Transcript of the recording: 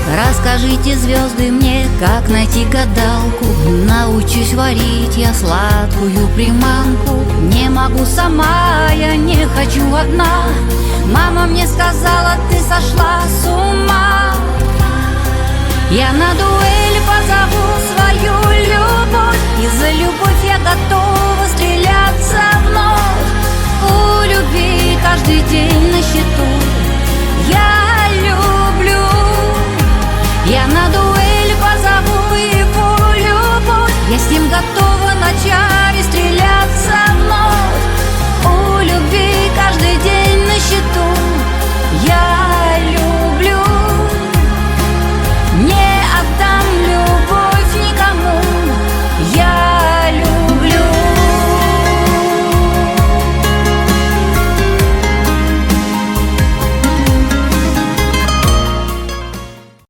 Расскажите, звезды, мне, как найти гадалку. Научусь варить я сладкую приманку. Не могу сама, я не хочу одна. Мама мне сказала, ты сошла с ума. Я на дуэль позову свою любовь, и за любовь я готова стреляться вновь. У любви каждый день на счету. Я